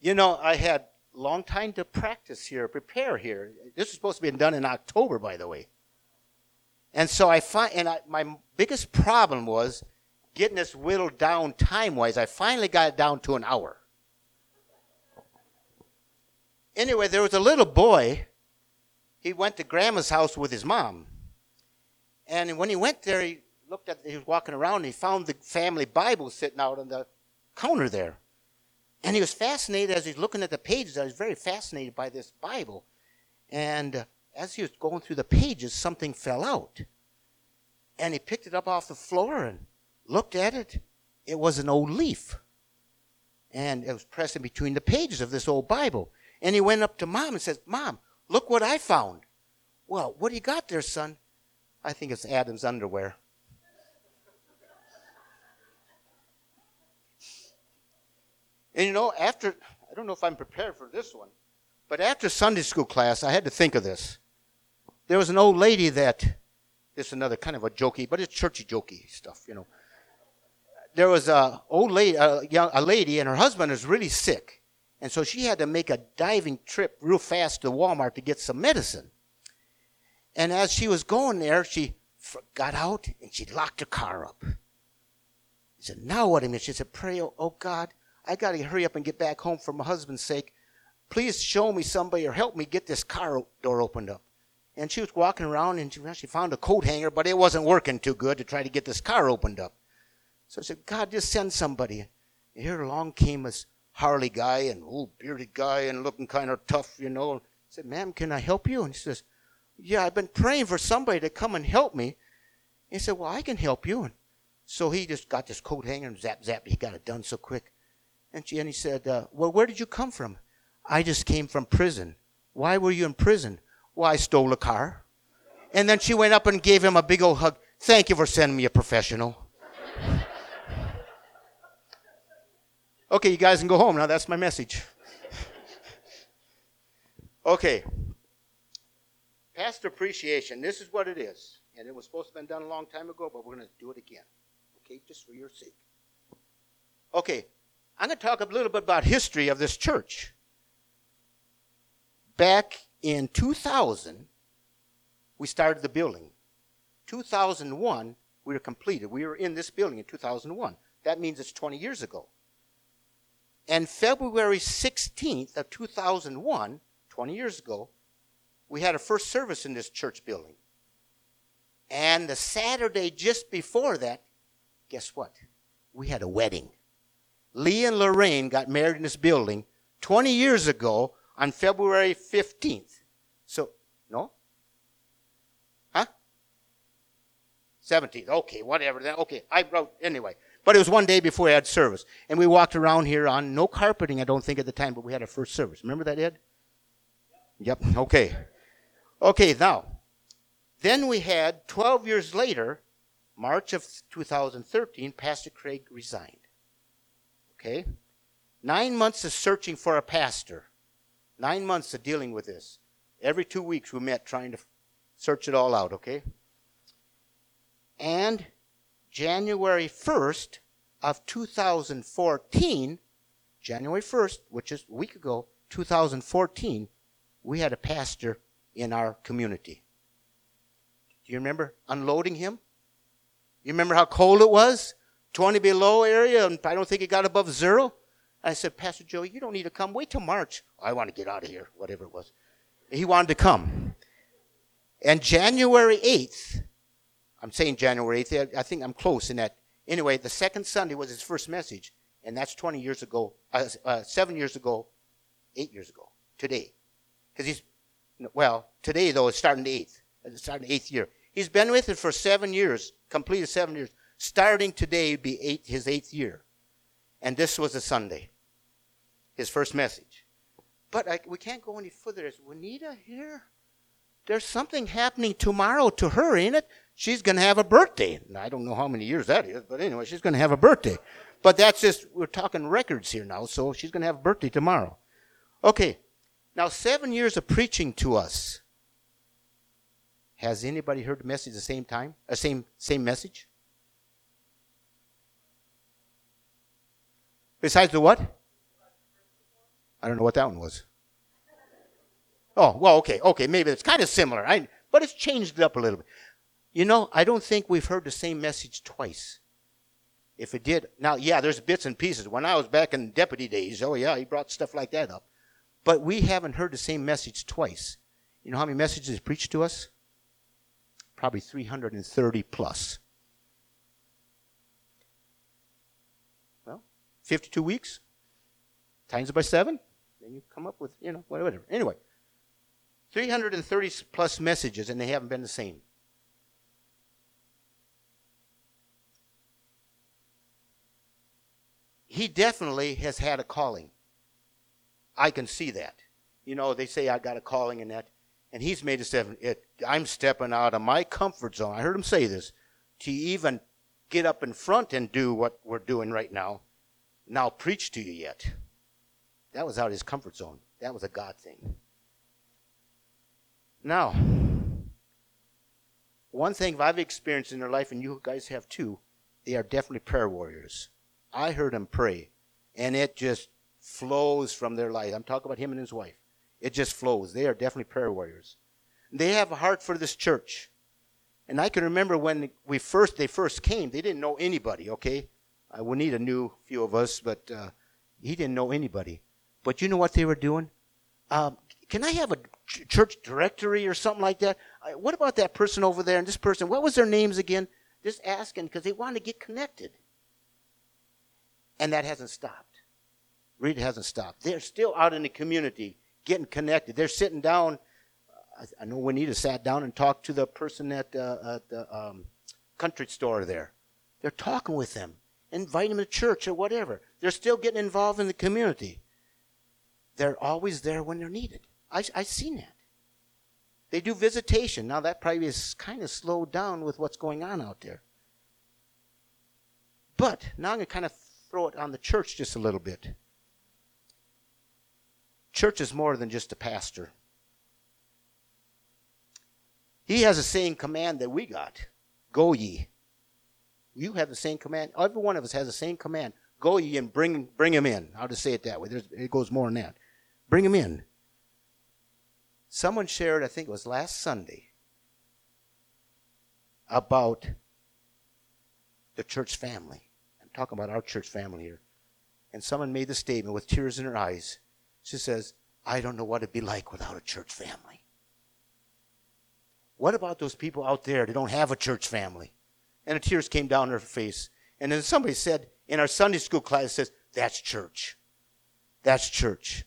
I had a long time to practice here, prepare here. This is supposed to be done in October, by the way. And so my biggest problem was getting this whittled down time-wise. I finally got it down to an hour. Anyway, there was a little boy. He went to Grandma's house with his mom. And when he went there, he was walking around, and he found the family Bible sitting out on the counter there. And he was fascinated as he's looking at the pages. I was very fascinated by this Bible. And as he was going through the pages, something fell out. And he picked it up off the floor and looked at it. It was an old leaf. And it was pressing between the pages of this old Bible. And he went up to Mom and says, "Mom, look what I found." "Well, what do you got there, son?" "I think it's Adam's underwear." And I don't know if I'm prepared for this one, but after Sunday school class, I had to think of this. There was an old lady this is another kind of a jokey, but it's churchy jokey stuff, There was a old lady, a lady, and her husband was really sick. And so she had to make a diving trip real fast to Walmart to get some medicine. And as she was going there, she got out and she locked her car up. He said, "Now what?" She said, "Pray, oh God, I got to hurry up and get back home for my husband's sake. Please show me somebody or help me get this car door opened up." And she was walking around and she found a coat hanger, but it wasn't working too good to try to get this car opened up. So she said, "God, just send somebody." And here along came this Harley guy, and old bearded guy and looking kind of tough, I said, "Ma'am, can I help you?" And she says, "Yeah, I've been praying for somebody to come and help me." He said, "Well, I can help you." And so he just got this coat hanger and zap, zap. He got it done so quick. And he said, "Well, where did you come from?" "I just came from prison." "Why were you in prison?" "Well, I stole a car." And then she went up and gave him a big old hug. "Thank you for sending me a professional." Okay, you guys can go home now. That's my message. Okay. Pastor appreciation. This is what it is. And it was supposed to have been done a long time ago, but we're going to do it again. Okay, just for your sake. Okay, I'm going to talk a little bit about history of this church. Back in 2000, we started the building. 2001, we were completed. We were in this building in 2001. That means it's 20 years ago. And February 16th of 2001, 20 years ago, we had a first service in this church building. And the Saturday just before that, guess what? We had a wedding. Lee and Lorraine got married in this building 20 years ago on February 15th. So, no? Huh? 17th. Okay, whatever. Okay, I wrote anyway. But it was one day before we had service. And we walked around here on no carpeting, I don't think, at the time, but we had our first service. Remember that, Ed? Yep. Okay. Okay, now, then we had 12 years later, March of 2013, Pastor Craig resigned. Okay? 9 months of searching for a pastor. 9 months of dealing with this. Every 2 weeks we met trying to search it all out, okay? And January 1st of 2014, January 1st, which is a week ago, 2014, we had a pastor in our community. Do you remember unloading him? You remember how cold it was? 20 below area, and I don't think it got above zero. I said, "Pastor Joe, you don't need to come. Wait till March." "I want to get out of here," whatever it was. He wanted to come. And January 8th, I'm saying January 8th, I think I'm close in that. Anyway, the second Sunday was his first message, and that's 20 years ago, 7 years ago, 8 years ago, today. Because today, though, it's starting the 8th. It's starting the 8th year. He's been with it for 7 years, completed 7 years. Starting today would be his 8th year. And this was a Sunday, his first message. But we can't go any further. Is Juanita here? There's something happening tomorrow to her, ain't it? She's going to have a birthday. I don't know how many years that is, but anyway, she's going to have a birthday. But that's just, we're talking records here now, so she's going to have a birthday tomorrow. Okay, now 7 years of preaching to us. Has anybody heard the message at the same time? Same message? Besides the what? I don't know what that one was. Oh, well, okay, maybe it's kind of similar. But it's changed it up a little bit. You know, I don't think we've heard the same message twice. If it did, now, yeah, there's bits and pieces. When I was back in deputy days, oh yeah, he brought stuff like that up. But we haven't heard the same message twice. You know how many messages he preached to us? Probably 330 plus. Well, 52 weeks, times it by 7, then you come up with, whatever. Anyway, 330 plus messages, and they haven't been the same. He definitely has had a calling. I can see that. You know, they say I got a calling in that. And he's made it. I'm stepping out of my comfort zone. I heard him say this. To even get up in front and do what we're doing right now. Now preach to you yet. That was out of his comfort zone. That was a God thing. Now, one thing I've experienced in their life, and you guys have too, they are definitely prayer warriors. I heard him pray, and it just flows from their life. I'm talking about him and his wife. It just flows. They are definitely prayer warriors. They have a heart for this church. And I can remember when they first came, they didn't know anybody, okay? Juanita knew a few of us, but he didn't know anybody. But you know what they were doing? Can I have a church directory or something like that? What about that person over there and this person? What was their names again? Just asking because they wanted to get connected. And that hasn't stopped. Really hasn't stopped. They're still out in the community getting connected. They're sitting down. I know Juanita sat down and talked to the person at the country store there. They're talking with them, inviting them to church or whatever. They're still getting involved in the community. They're always there when they're needed. I've seen that. They do visitation. Now that probably is kind of slowed down with what's going on out there. But now I'm going to kind of throw it on the church just a little bit. Church is more than just a pastor. He has the same command that we got. Go ye. You have the same command. Every one of us has the same command. Go ye and bring him in. I'll just say it that way. It goes more than that. Bring him in. Someone shared, I think it was last Sunday, about the church family. I'm talking about our church family here. And someone made the statement with tears in her eyes. She says, I don't know what it'd be like without a church family. What about those people out there that don't have a church family? And the tears came down her face. And then somebody said in our Sunday school class, says, that's church. That's church.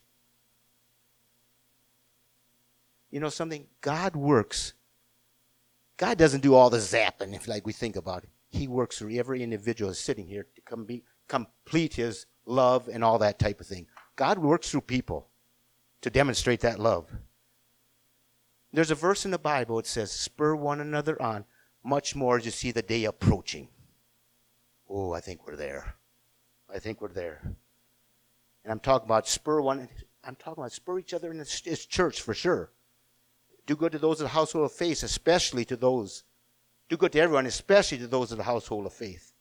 You know something? God works. God doesn't do all the zapping, if like we think about it. He works through every individual sitting here to complete his love and all that type of thing. God works through people to demonstrate that love. There's a verse in the Bible. It says, spur one another on, much more as you see the day approaching. Oh, I think we're there. I think we're there. And I'm talking about spur each other in this church for sure. Do good to those of the household of faith, especially to those. Do good to everyone, especially to those of the household of faith.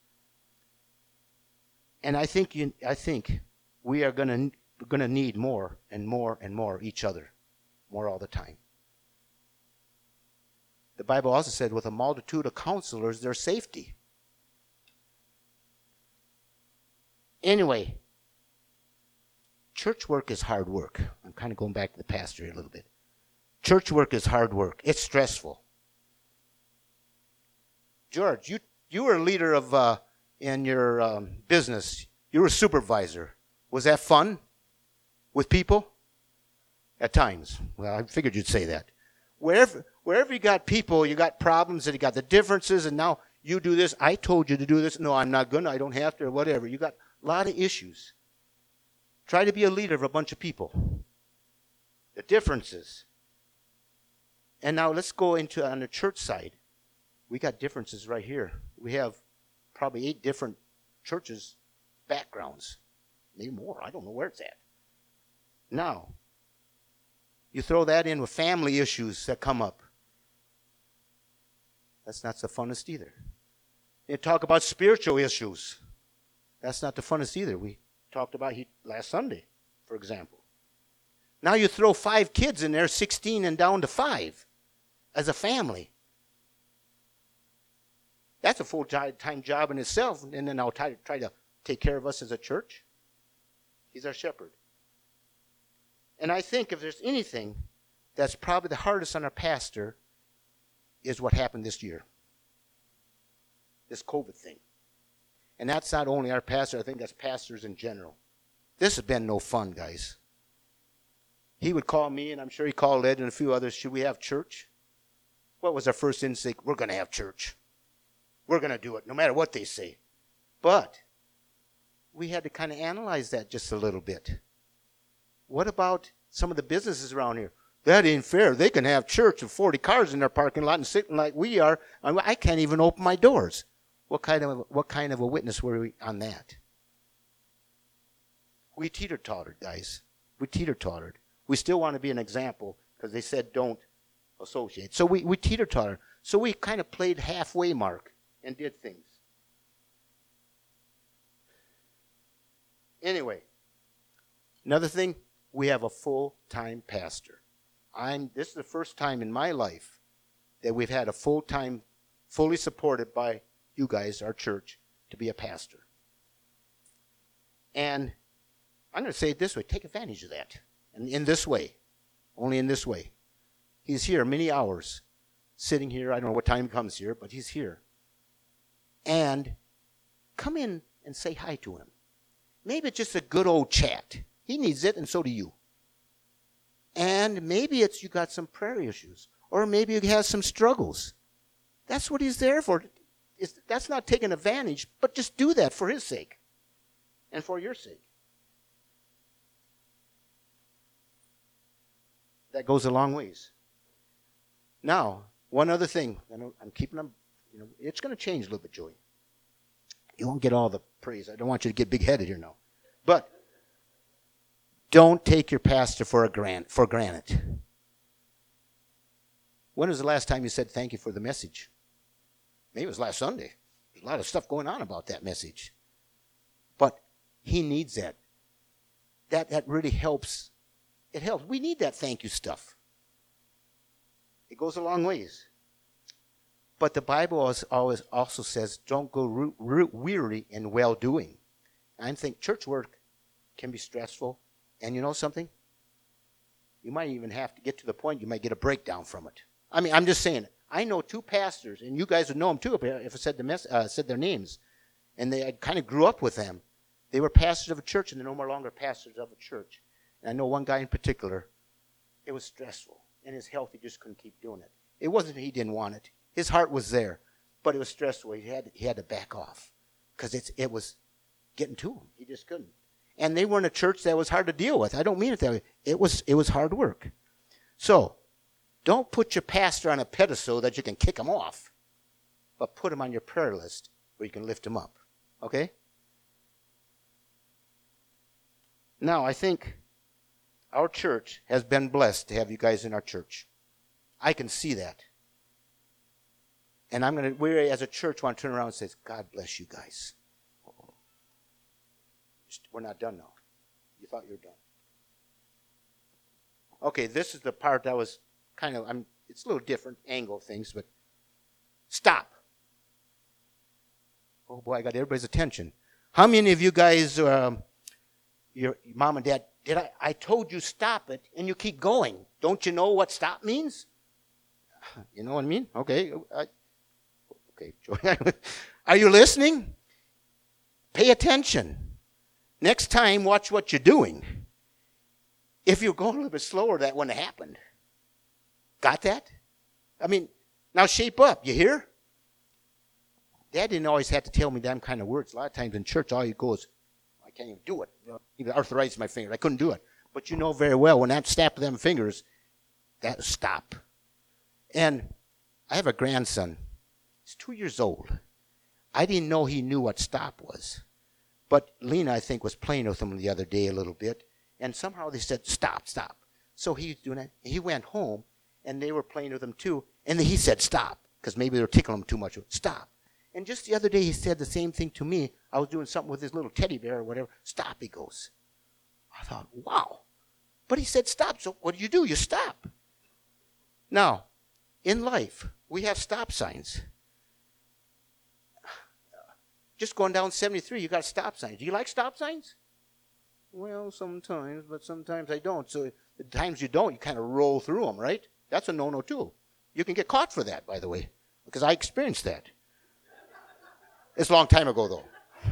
And I think we are going to need more and more and more each other, more all the time. The Bible also said, with a multitude of counselors, there's safety. Anyway, church work is hard work. I'm kind of going back to the pastor here a little bit. Church work is hard work. It's stressful. George, you were a leader of in your business. You were a supervisor. Was that fun with people? At times. Well, I figured you'd say that. Wherever you got people, you got problems and you got the differences, and now you do this. I told you to do this. No, I'm not going to. I don't have to, or whatever. You got a lot of issues. Try to be a leader of a bunch of people. The differences. And now let's go into on the church side. We got differences right here. We have probably 8 different churches, backgrounds. Maybe more. I don't know where it's at. Now, you throw that in with family issues that come up. That's not the funnest either. You talk about spiritual issues. That's not the funnest either. We talked about last Sunday, for example. Now you throw 5 kids in there, 16 and down to 5 as a family. That's a full-time job in itself, and then I'll try to take care of us as a church. He's our shepherd. And I think if there's anything that's probably the hardest on our pastor is what happened this year. This COVID thing. And that's not only our pastor, I think that's pastors in general. This has been no fun, guys. He would call me, and I'm sure he called Ed and a few others, should we have church? What was our first instinct? We're going to have church. We're going to do it, no matter what they say. But we had to kind of analyze that just a little bit. What about some of the businesses around here? That ain't fair. They can have church with 40 cars in their parking lot and sitting like we are. I can't even open my doors. What kind of a witness were we on that? We teeter-tottered, guys. We teeter-tottered. We still want to be an example because they said don't associate. So we teeter-tottered. So we kind of played halfway mark and did things. Anyway, another thing, we have a full-time pastor. This is the first time in my life that we've had a full-time, fully supported by you guys, our church, to be a pastor. And I'm going to say it this way, take advantage of that. And in this way, only in this way. He's here many hours, sitting here. I don't know what time he comes here, but he's here. And come in and say hi to him. Maybe it's just a good old chat. He needs it, and so do you. And maybe it's you got some prayer issues, or maybe he has some struggles. That's what he's there for. That's not taking advantage, but just do that for his sake and for your sake. That goes a long ways. Now, one other thing. I'm keeping them, it's going to change a little bit, Joey. You won't get all the praise. I don't want you to get big-headed here now. But don't take your pastor for granted. When was the last time you said thank you for the message? Maybe it was last Sunday. There's a lot of stuff going on about that message. But he needs that. That really helps. It helps. We need that thank you stuff. It goes a long ways. But the Bible always also says, don't go weary in well-doing. I think church work can be stressful. And you know something? You might even have to get to the point you might get a breakdown from it. I mean, I'm just saying it. I know 2 pastors, and you guys would know them too if I said their names. And I kind of grew up with them. They were pastors of a church, and they're no longer pastors of a church. And I know one guy in particular, it was stressful. And his health, he just couldn't keep doing it. It wasn't that he didn't want it. His heart was there. But it was stressful. He had to back off. Because it was getting to him. He just couldn't. And they were in a church that was hard to deal with. I don't mean it that way. It was hard work. So, don't put your pastor on a pedestal that you can kick him off. But put him on your prayer list where you can lift him up. Okay? Now, I think our church has been blessed to have you guys in our church. I can see that. And we as a church want to turn around and say, God bless you guys. We're not done now. You thought you were done. Okay, this is the part that was it's a little different angle of things, but stop. Oh boy, I got everybody's attention. How many of you guys, your mom and dad, I told you stop it, and you keep going. Don't you know what stop means? You know what I mean? Okay. Okay, Joy. Are you listening? Pay attention. Next time, watch what you're doing. If you're going a little bit slower, that wouldn't have happened. Got that? I mean, now shape up. You hear? Dad didn't always have to tell me them kind of words. A lot of times in church, all you go is, I can't even do it. Even arthritis in my fingers. I couldn't do it. But you know very well, when that snap of them fingers, that stop. And I have a grandson. He's 2 years old. I didn't know he knew what stop was. But Lena, I think, was playing with him the other day a little bit. And somehow they said, stop, stop. So he was doing it. He went home, and they were playing with him too. And then he said, stop, because maybe they were tickling him too much. Stop. And just the other day, he said the same thing to me. I was doing something with his little teddy bear or whatever. Stop, he goes. I thought, wow. But he said stop. So what do? You stop. Now, in life, we have stop signs. Just going down 73, you got stop signs. Do you like stop signs? Well, sometimes, but sometimes I don't. So the times you don't, you kind of roll through them, right? That's a no-no too. You can get caught for that, by the way, because I experienced that. It's a long time ago, though.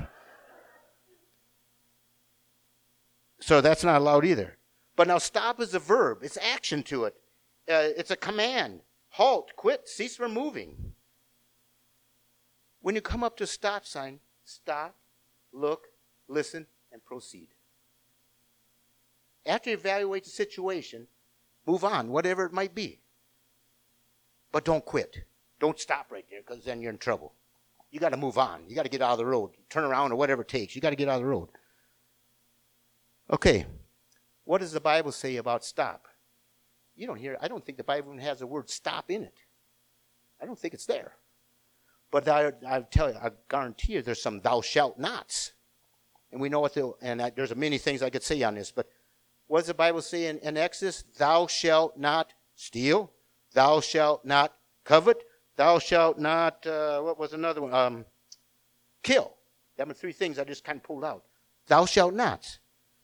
So that's not allowed either. But now stop is a verb. It's action to it. It's a command. Halt, quit, cease from moving. When you come up to a stop sign, stop, look, listen, and proceed. After you evaluate the situation, move on, whatever it might be. But don't quit. Don't stop right there, because then you're in trouble. You got to move on. You got to get out of the road. Turn around or whatever it takes. You got to get out of the road. Okay. What does the Bible say about stop? You don't hear. I don't think the Bible even has the word stop in it. I don't think it's there. But I tell you, I guarantee you, there's some thou shalt nots, and we know what there's many things I could say on this. But what does the Bible say in Exodus? Thou shalt not steal. Thou shalt not covet. Thou shalt not. What was another one? Kill. That were three things I just kind of pulled out. Thou shalt not.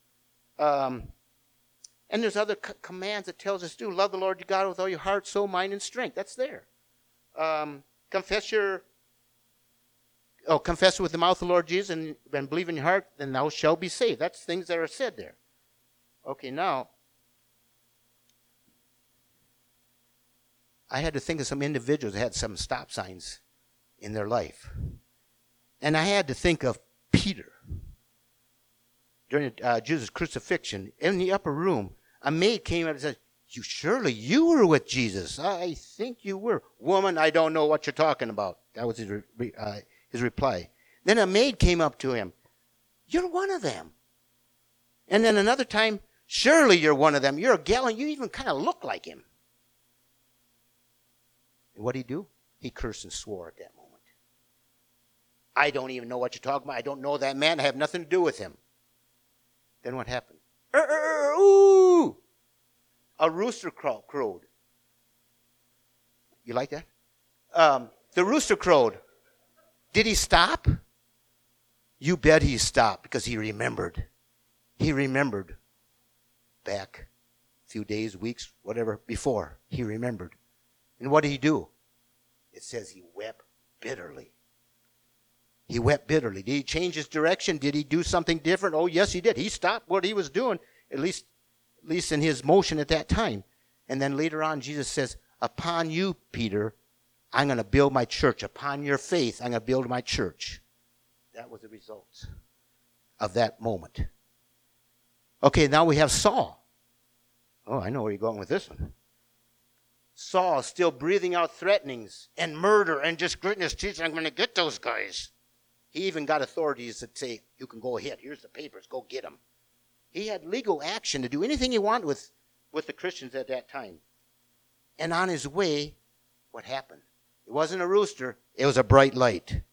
And there's other commands that tells us to do. Love the Lord your God with all your heart, soul, mind, and strength. That's there. Confess with the mouth the Lord Jesus and believe in your heart, then thou shalt be saved. That's things that are said there. Okay, now, I had to think of some individuals that had some stop signs in their life. And I had to think of Peter. During Jesus' crucifixion, in the upper room, a maid came up and said, surely you were with Jesus. I think you were. Woman, I don't know what you're talking about. That was his reply. Then a maid came up to him. You're one of them. And then another time, surely you're one of them. You're a Galilean. You even kind of look like him. And what did he do? He cursed and swore at that moment. I don't even know what you're talking about. I don't know that man. I have nothing to do with him. Then what happened? Ooh! A rooster crowed. You like that? The rooster crowed. Did he stop? You bet he stopped, because he remembered. He remembered back a few days, weeks, whatever, before. He remembered. And what did he do? It says he wept bitterly. He wept bitterly. Did he change his direction? Did he do something different? Oh, yes, he did. He stopped what he was doing, at least in his motion at that time. And then later on, Jesus says, upon you, Peter, I'm going to build my church. Upon your faith, I'm going to build my church. That was the result of that moment. Okay, now we have Saul. Oh, I know where you're going with this one. Saul still breathing out threatenings and murder and just gritting his teeth. I'm going to get those guys. He even got authorities that say, you can go ahead. Here's the papers. Go get them. He had legal action to do anything he wanted with the Christians at that time. And on his way, what happened? It wasn't a rooster. It was a bright light.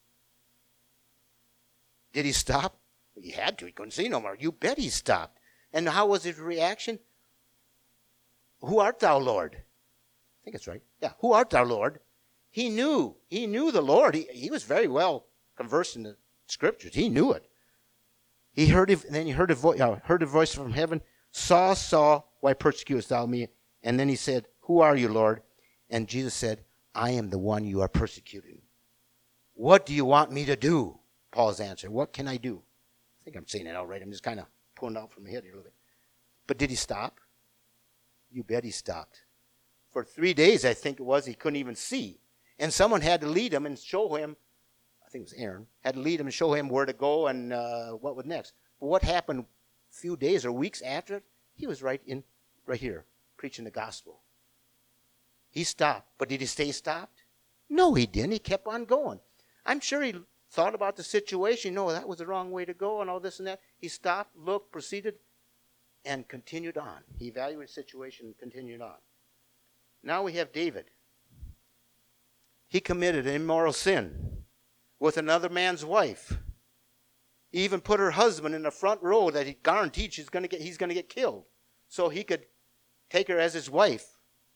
Did he stop? He had to. He couldn't see no more. You bet he stopped. And how was his reaction? Who art thou, Lord? I think it's right. Yeah. Who art thou, Lord? He knew. He knew the Lord. He was very well conversed in the scriptures. He knew it. He heard it, and then he heard a voice from heaven. Saul, Saul, why persecutest thou me? And then he said, who are you, Lord? And Jesus said, I am the one you are persecuting. What do you want me to do? Paul's answer. What can I do? I think I'm saying it all right. I'm just kind of pulling it out from my head here a little bit. But did he stop? You bet he stopped. For 3 days, I think it was, he couldn't even see. And someone had to lead him and show him, I think it was Aaron, had to lead him and show him where to go and what was next. But what happened a few days or weeks after it? He was right here, preaching the gospel. He stopped. But did he stay stopped? No, he didn't. He kept on going. I'm sure he thought about the situation. No, that was the wrong way to go and all this and that. He stopped, looked, proceeded, and continued on. He evaluated the situation and continued on. Now we have David. He committed an immoral sin with another man's wife. He even put her husband in the front row that he guaranteed he's going to get killed. so he could take her as his wife.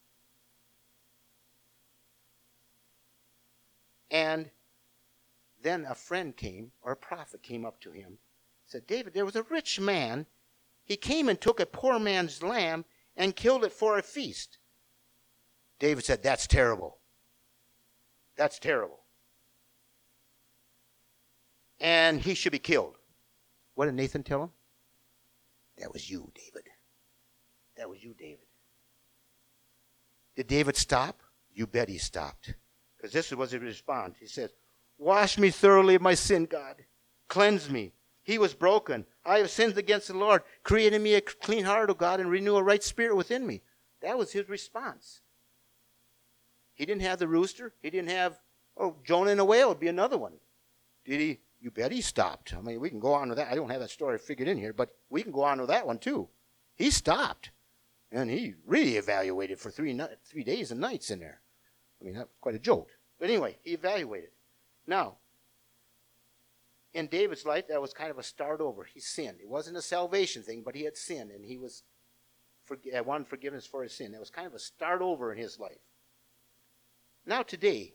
And then a friend came, or a prophet came up to him, said, David, there was a rich man. He came and took a poor man's lamb and killed it for a feast. David said, that's terrible. That's terrible. And he should be killed. What did Nathan tell him? That was you, David. That was you, David. Did David stop? You bet he stopped. Because this was his response. He says, wash me thoroughly of my sin, God. Cleanse me. He was broken. I have sinned against the Lord. Create in me a clean heart, O God, and renew a right spirit within me. That was his response. He didn't have the rooster. He didn't have, Jonah and a whale would be another one. Did he? You bet he stopped. I mean, we can go on with that. I don't have that story figured in here, but we can go on with that one too. He stopped. And he really evaluated for 3 days and nights in there. I mean, that's quite a jolt. But anyway, he evaluated. Now, in David's life, that was kind of a start over. He sinned. It wasn't a salvation thing, but he had sinned, and he wanted forgiveness for his sin. That was kind of a start over in his life. Now today,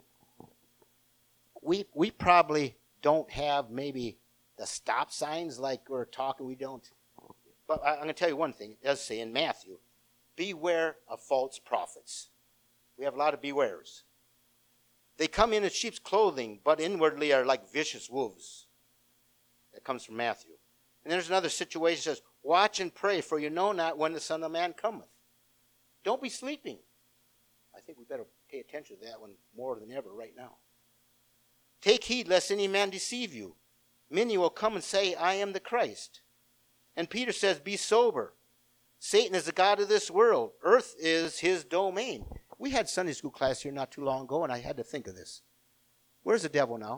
we probably don't have maybe the stop signs like we're talking. We don't. But I'm going to tell you one thing. It does say in Matthew, beware of false prophets. We have a lot of bewares. They come in sheep's clothing, but inwardly are like vicious wolves. That comes from Matthew. And there's another situation that says, watch and pray, for you know not when the Son of Man cometh. Don't be sleeping. I think we better pay attention to that one more than ever right now. Take heed lest any man deceive you. Many will come and say, I am the Christ. And Peter says, be sober. Satan is the god of this world. Earth is his domain. We had Sunday school class here not too long ago, and I had to think of this. Where's the devil now?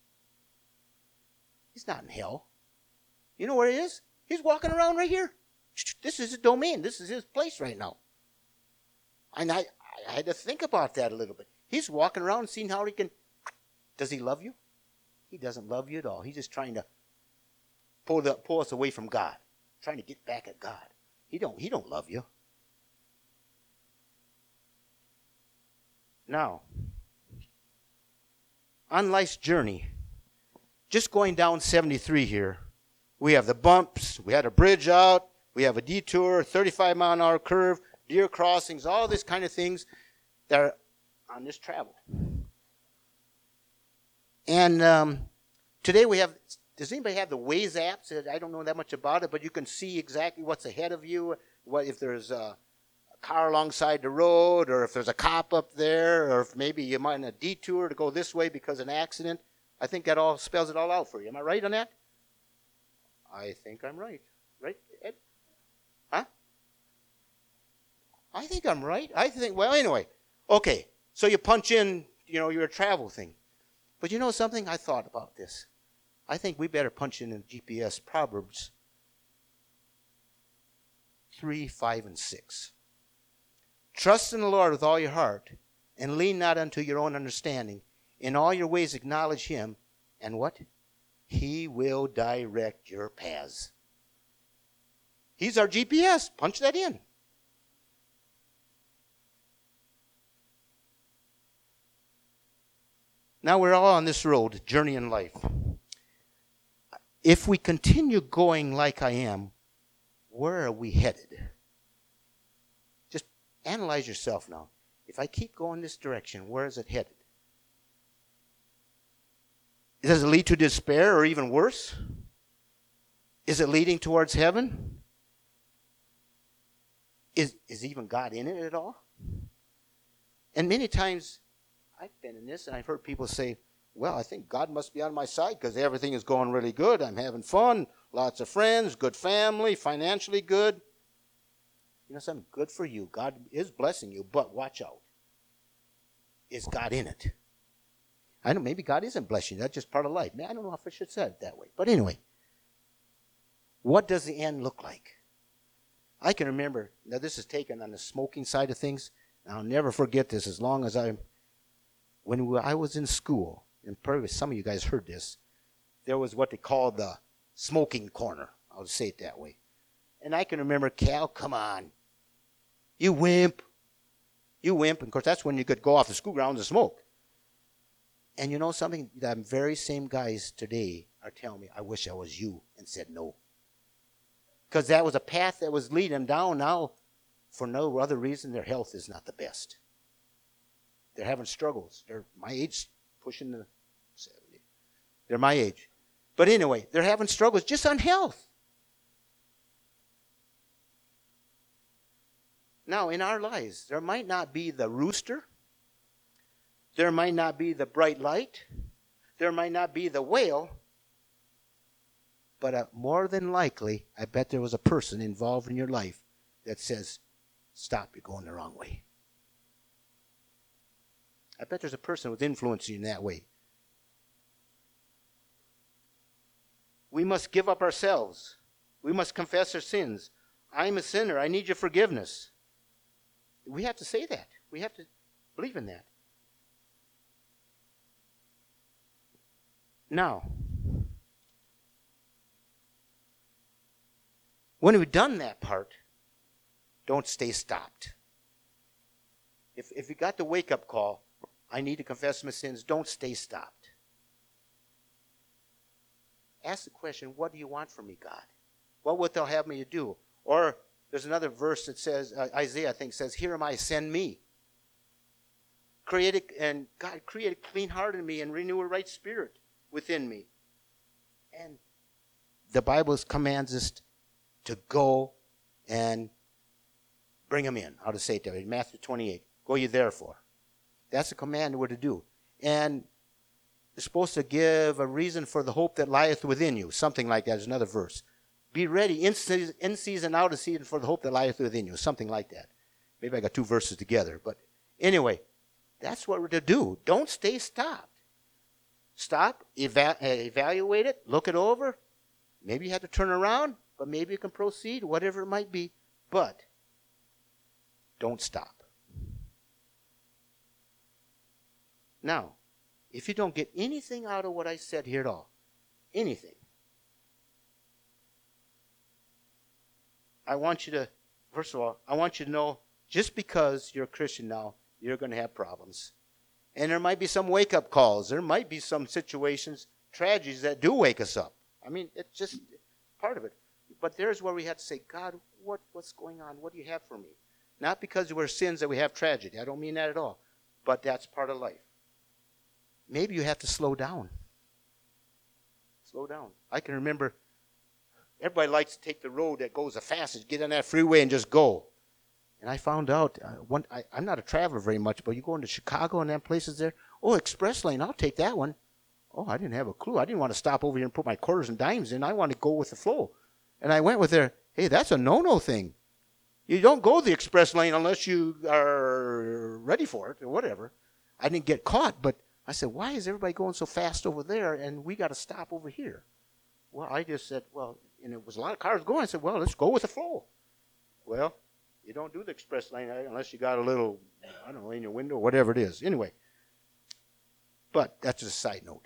He's not in hell. You know where he is? He's walking around right here. This is his domain. This is his place right now. And I had to think about that a little bit. He's walking around seeing how he can. Does he love you? He doesn't love you at all. He's just trying to pull us away from God, trying to get back at God. He don't love you. Now, on life's journey, just going down 73 here, we have the bumps, we had a bridge out, we have a detour, 35-mile-an-hour curve, deer crossings, all this kind of things that are on this travel. And today we have, does anybody have the Waze apps? I don't know that much about it, but you can see exactly what's ahead of you, what if there's a car alongside the road, or if there's a cop up there, or if maybe you might in a detour to go this way because of an accident. I think that all spells it all out for you. Am I right on that? I think I'm right. Right, Ed? Huh? I think I'm right. Well, anyway. Okay, so you punch in, your travel thing. But you know something? I thought about this. I think we better punch in GPS Proverbs 3, 5, and 6. Trust in the Lord with all your heart, and lean not unto your own understanding. In all your ways acknowledge him, and what? He will direct your paths. He's our GPS. Punch that in. Now we're all on this road, journey in life. If we continue going like I am, where are we headed? Just analyze yourself now. If I keep going this direction, where is it headed? Does it lead to despair or even worse? Is it leading towards heaven? Is even God in it at all? And many times, I've been in this and I've heard people say, well, I think God must be on my side because everything is going really good. I'm having fun, lots of friends, good family, financially good. You know something? Good for you. God is blessing you, but watch out. Is God in it? I know maybe God isn't blessing you. That's just part of life. I don't know if I should say it that way. But anyway, what does the end look like? I can remember, now this is taken on the smoking side of things. And I'll never forget this as long as when I was in school, and probably some of you guys heard this, there was what they called the smoking corner. I'll say it that way. And I can remember, Cal, come on. You wimp. You wimp. And of course, that's when you could go off the school grounds and smoke. And you know something? The very same guys today are telling me, I wish I was you, and said no. Because that was a path that was leading them down. Now, for no other reason, their health is not the best. They're having struggles. They're my age, pushing the 70. They're my age. But anyway, they're having struggles just on health. Now, in our lives, there might not be the rooster. There might not be the bright light. There might not be the whale. But more than likely, I bet there was a person involved in your life that says, stop, you're going the wrong way. I bet there's a person who's influencing you in that way. We must give up ourselves. We must confess our sins. I'm a sinner. I need your forgiveness. We have to say that. We have to believe in that. Now, when we've done that part, don't stay stopped. If you got the wake-up call, I need to confess my sins, don't stay stopped. Ask the question, what do you want from me, God? What would thou have me to do? Or there's another verse that says, Isaiah, I think, says, here am I, send me. God, create a clean heart in me and renew a right spirit within me. And the Bible commands us to go and bring them in. How to say it there? In Matthew 28. Go ye therefore. That's a command we're to do. And it's supposed to give a reason for the hope that lieth within you. Something like that is another verse. Be ready in season, out of season for the hope that lieth within you. Something like that. Maybe I got two verses together. But anyway, that's what we're to do. Don't stay stopped. Stop, evaluate it, look it over. Maybe you have to turn around, but maybe you can proceed, whatever it might be. But don't stop. Now, if you don't get anything out of what I said here at all, anything, I want you to, first of all, I want you to know, just because you're a Christian now, you're going to have problems. And there might be some wake-up calls. There might be some situations, tragedies that do wake us up. I mean, it's just part of it. But there's where we have to say, God, what's going on? What do you have for me? Not because we're sins that we have tragedy. I don't mean that at all. But that's part of life. Maybe you have to slow down. Slow down. I can remember everybody likes to take the road that goes the fastest, get on that freeway and just go. And I found out, I'm not a traveler very much, but you go into Chicago and them places there, oh, express lane, I'll take that one. Oh, I didn't have a clue. I didn't want to stop over here and put my quarters and dimes in. I want to go with the flow. And I went with there, hey, that's a no-no thing. You don't go the express lane unless you are ready for it or whatever. I didn't get caught, but I said, why is everybody going so fast over there and we got to stop over here? Well, I just said, well, and it was a lot of cars going. I said, well, let's go with the flow. Well, you don't do the express lane unless you got a little, I don't know, in your window, whatever it is. Anyway, but that's just a side note.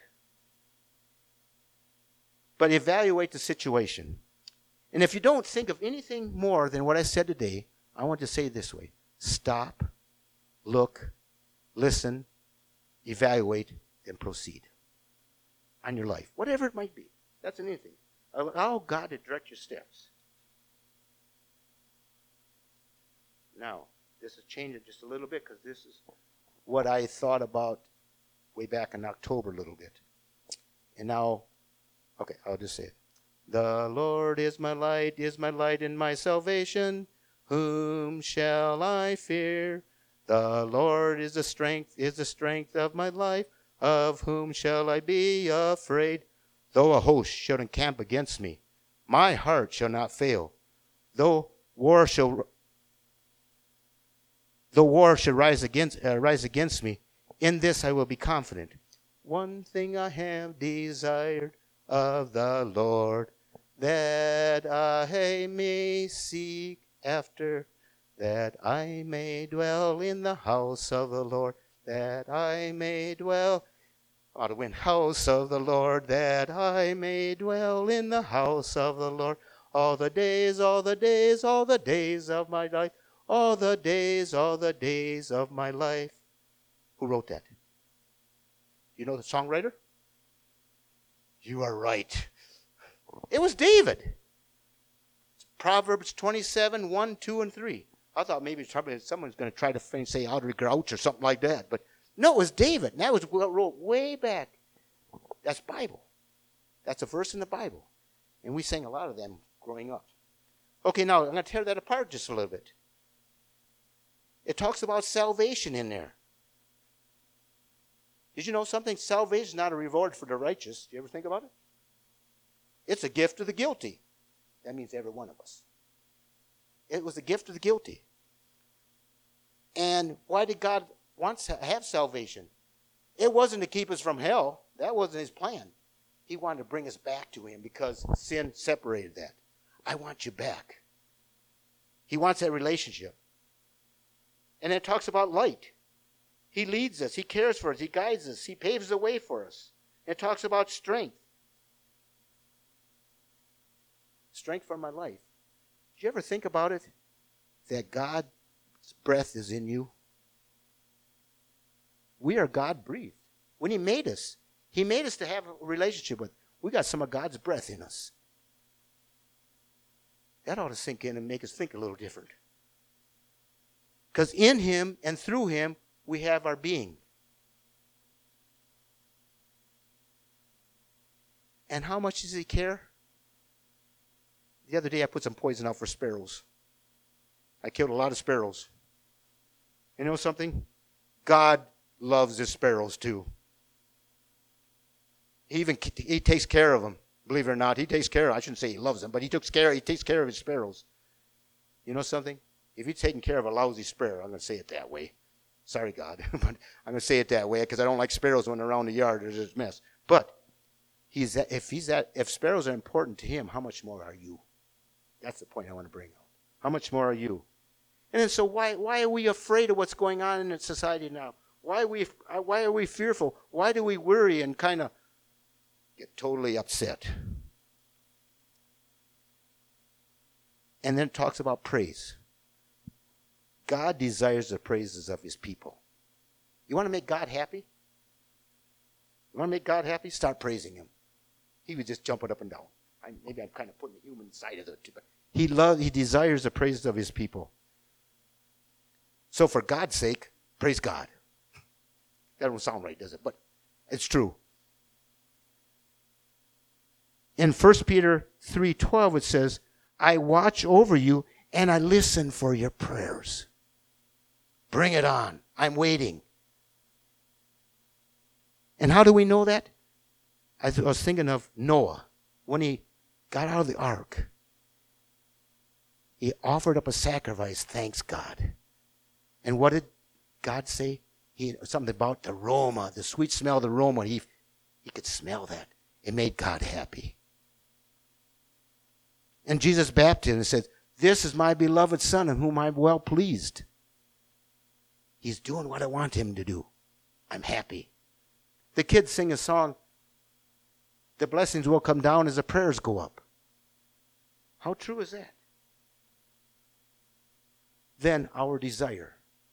But evaluate the situation. And if you don't think of anything more than what I said today, I want to say it this way. Stop, look, listen, evaluate, then proceed on your life. Whatever it might be. That's anything. Allow God to direct your steps. Now, this is changing just a little bit because this is what I thought about way back in October a little bit. And now, okay, I'll just say it. The Lord is my light and my salvation. Whom shall I fear? The Lord is the strength of my life. Of whom shall I be afraid? Though a host should encamp against me, my heart shall not fail. Though war should rise against me, in this I will be confident. One thing I have desired of the Lord, that I may seek after, that I may dwell in the house of the Lord, that I may dwell house of the Lord, that I may dwell in the house of the Lord All the days, all the days, all the days of my life. All the days of my life. Who wrote that? You know the songwriter? You are right. It was David. Proverbs 27, 1, 2, and 3. I thought maybe someone's going to try to say outer grouch or something like that. But no, it was David. And that was wrote way back. That's Bible. That's a verse in the Bible. And we sang a lot of them growing up. Okay, now I'm going to tear that apart just a little bit. It talks about salvation in there. Did you know something? Salvation is not a reward for the righteous. Do you ever think about it? It's a gift to the guilty. That means every one of us. It was a gift to the guilty. And why did God want to have salvation? It wasn't to keep us from hell. That wasn't his plan. He wanted to bring us back to him because sin separated that. I want you back. He wants that relationship. And it talks about light. He leads us. He cares for us. He guides us. He paves the way for us. It talks about strength. Strength for my life. Did you ever think about it? That God's breath is in you? We are God-breathed. When he made us to have a relationship with. We got some of God's breath in us. That ought to sink in and make us think a little different. Because in him and through him, we have our being. And how much does he care? The other day I put some poison out for sparrows. I killed a lot of sparrows. You know something? God loves his sparrows too. He takes care of them. Believe it or not, he takes care of, I shouldn't say he loves them, but he takes care of his sparrows. You know something? If he's taking care of a lousy sparrow, I'm going to say it that way. Sorry, God, but I'm going to say it that way because I don't like sparrows when they're around the yard. There's this mess. But if sparrows are important to him, how much more are you? That's the point I want to bring out. How much more are you? And then so why are we afraid of what's going on in society now? Why are we fearful? Why do we worry and kind of get totally upset? And then it talks about praise. God desires the praises of his people. You want to make God happy? You want to make God happy? Start praising him. He was just jumping up and down. Maybe I'm kind of putting the human side of it too, but he desires the praises of his people. So for God's sake, praise God. That don't sound right, does it? But it's true. In 1 Peter 3:12 it says, I watch over you and I listen for your prayers. Bring it on. I'm waiting. And how do we know that? I was thinking of Noah. When he got out of the ark, he offered up a sacrifice, thanks God. And what did God say? Something about the aroma, the sweet smell of the aroma. He could smell that. It made God happy. And Jesus baptized and said, this is my beloved Son in whom I'm well pleased. He's doing what I want him to do. I'm happy. The kids sing a song, the blessings will come down as the prayers go up. How true is that? Then our desire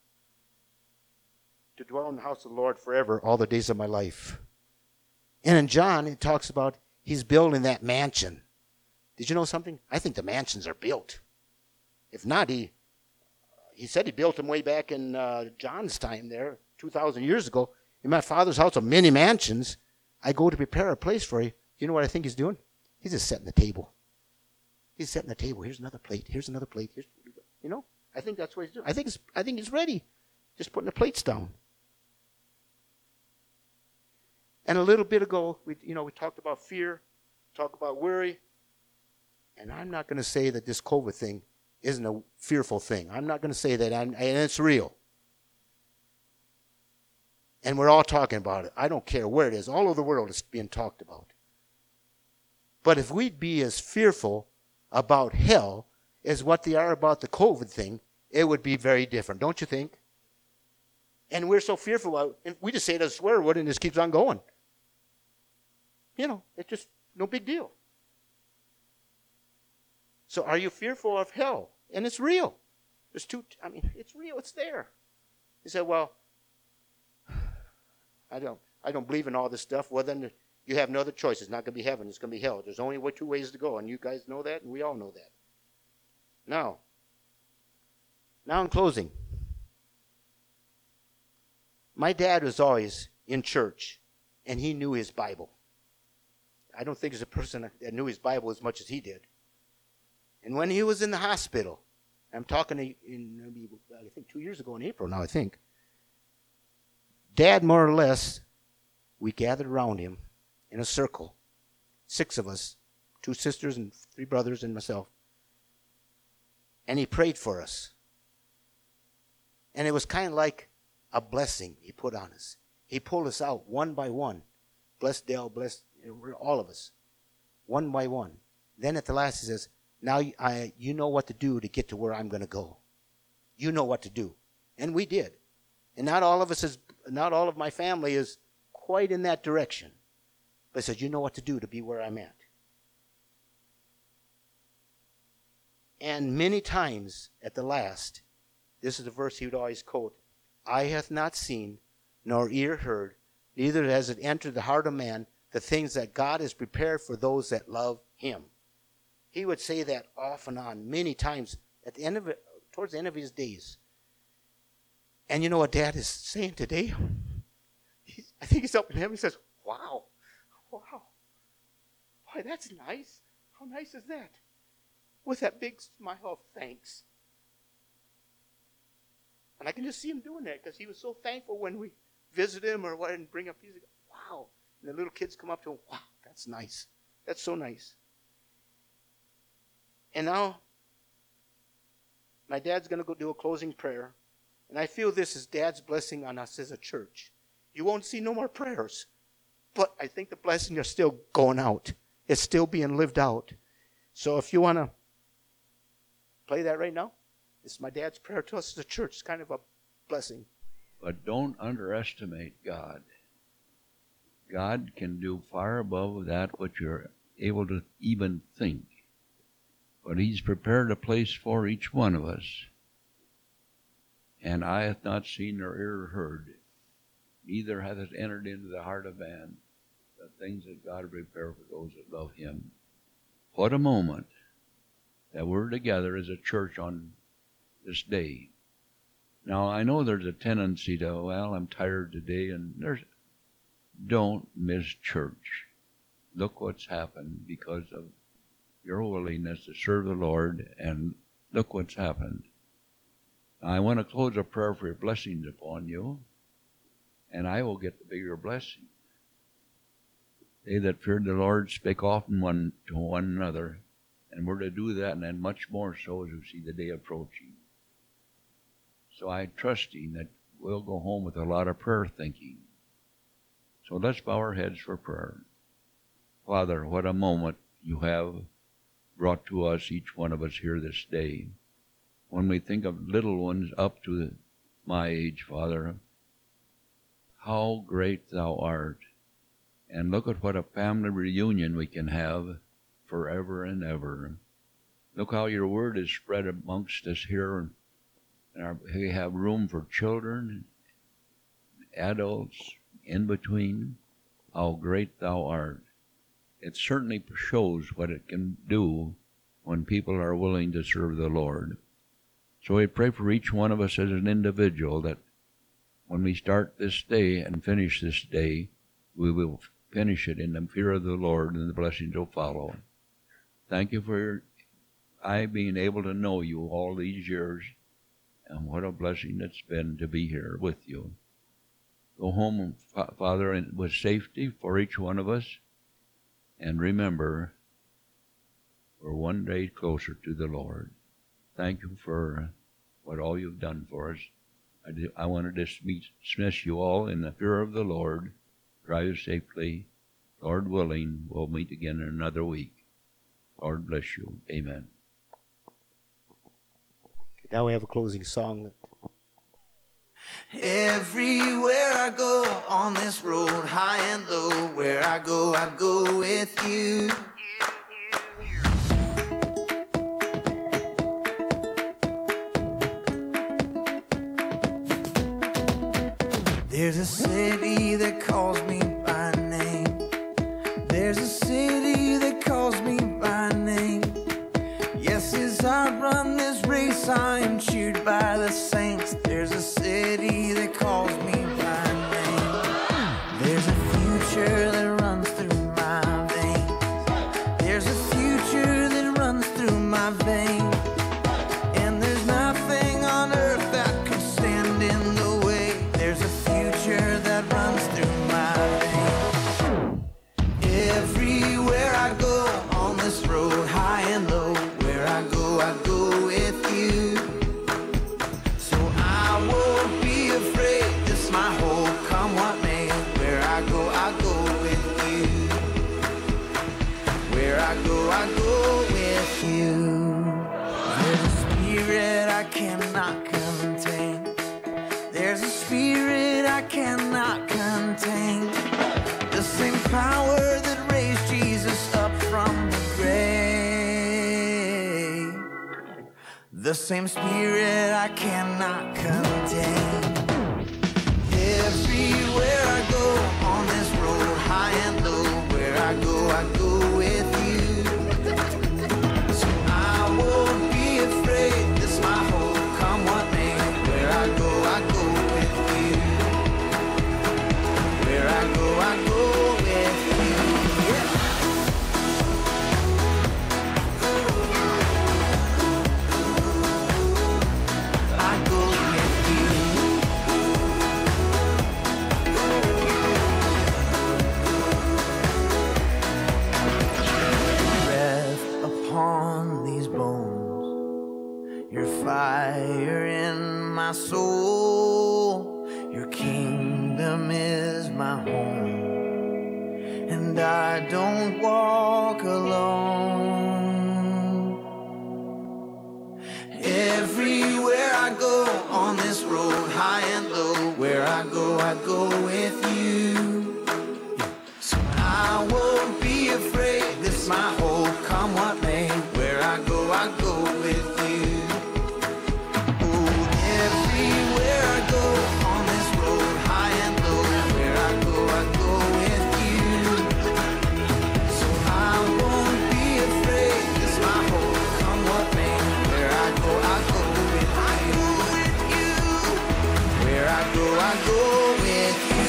to dwell in the house of the Lord forever, all the days of my life. And in John, it talks about he's building that mansion. Did you know something? I think the mansions are built. If not, he said he built them way back in John's time there, 2,000 years ago. In my Father's house are many mansions. I go to prepare a place for you. You know what I think he's doing? He's just setting the table. He's setting the table. Here's another plate. Here's another plate. I think that's what he's doing. I think he's ready. Just putting the plates down. And a little bit ago, we talked about fear, talked about worry. And I'm not going to say that this COVID thing isn't a fearful thing. I'm not going to say that, and it's real. And we're all talking about it. I don't care where it is. All over the world it's being talked about. But if we'd be as fearful about hell as what they are about the COVID thing, it would be very different, don't you think? And we're so fearful of it, we just say it as a swear word and it just keeps on going. It's just no big deal. So are you fearful of hell? And it's real. It's real. It's there. He said, well, I don't believe in all this stuff. Well, then you have no other choice. It's not going to be heaven. It's going to be hell. There's only two ways to go, and you guys know that, and we all know that. Now in closing, my dad was always in church, and he knew his Bible. I don't think there's a person that knew his Bible as much as he did. And when he was in the hospital, I'm talking I think 2 years ago in April now, I think, Dad, more or less, we gathered around him in a circle, 6 of us, 2 sisters and 3 brothers and myself, and he prayed for us. And it was kind of like a blessing he put on us. He pulled us out one by one. Bless Dale, bless all of us, one by one. Then at the last he says, now you know what to do to get to where I'm going to go. You know what to do. And we did. And not all of my family is quite in that direction. But he said, you know what to do to be where I'm at. And many times at the last, this is the verse he would always quote, eye hath not seen, nor ear heard, neither has it entered the heart of man, the things that God has prepared for those that love him. He would say that off and on many times at the end of it, towards the end of his days. And you know what Dad is saying today? I think he's up in heaven. He says, wow. Boy, that's nice. How nice is that? With that big smile of thanks. And I can just see him doing that because he was so thankful when we visited him or what and bring up music. Wow. And the little kids come up to him. Wow, that's nice. That's so nice. And now, my dad's going to go do a closing prayer. And I feel this is Dad's blessing on us as a church. You won't see no more prayers. But I think the blessings are still going out. It's still being lived out. So if you want to play that right now, this is my dad's prayer to us as a church. It's kind of a blessing. But don't underestimate God. God can do far above that which you're able to even think. But he's prepared a place for each one of us. And eye hath not seen nor ear heard, neither hath it entered into the heart of man, the things that God prepared for those that love him. What a moment that we're together as a church on this day. Now, I know there's a tendency to, well, I'm tired today, and don't miss church. Look what's happened because of your willingness to serve the Lord, and look what's happened. I want to close a prayer for your blessings upon you, and I will get the bigger blessing. They that feared the Lord spake often one to one another, and we're to do that, and then much more so as we see the day approaching. So I'm trusting that we'll go home with a lot of prayer thinking. So let's bow our heads for prayer. Father, what a moment you have brought to us, each one of us here this day. When we think of little ones up to my age, Father, how great thou art. And look at what a family reunion we can have forever and ever. Look how your word is spread amongst us here. And we have room for children, adults, in between. How great thou art. It certainly shows what it can do when people are willing to serve the Lord. So we pray for each one of us as an individual that when we start this day and finish this day, we will finish it in the fear of the Lord, and the blessings will follow. Thank you for I being able to know you all these years, and what a blessing it's been to be here with you. Go home, Father, with safety for each one of us, and remember, we're one day closer to the Lord. Thank you for what all you've done for us. I want to dismiss you all in the fear of the Lord. Drive safely. Lord willing, we'll meet again in another week. Lord bless you. Amen. Now we have a closing song. Everywhere I go on this road, high and low, where I go with you. There's a city that calls me by name. There's a city that calls me by name. Yes, as I run this race, I am cheered by the saints. There's a city that calls me by name. There's a future that runs through my veins. There's a future that runs through my veins. And there's nothing on earth that could stand in the way. There's a future that runs through my veins. Everywhere I go on this road, high and low, where I go with you. So I won't be afraid, this my hope, come what may. Where I go with you. Where I go with you. There's a spirit I cannot contain. There's a spirit I cannot contain. The same power that raised Jesus up from the grave. The same spirit I cannot contain. Everywhere I go on this road, high and low, where I go with you. So I won't be afraid, this my hope, come what may. Where I go with you. Where I go with you. Yeah. I go with you. Breath upon these bones, your fire in my soul, your kingdom is my home, and I don't walk alone. Everywhere I go on this road, high and low, where I go with you. So I won't be afraid, this my hope, come what may. Where I go with you. Oh, everywhere I go on this road, high and low, where I go with you. So I won't be afraid, this my hope, come what may. Where I go with you. Where I go with you.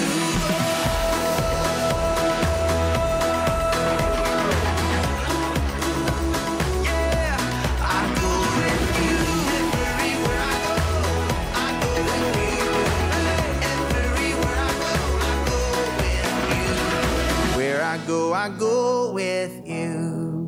Yeah, I go with you. Everywhere I go with you. Everywhere I go with you. Where I go with you.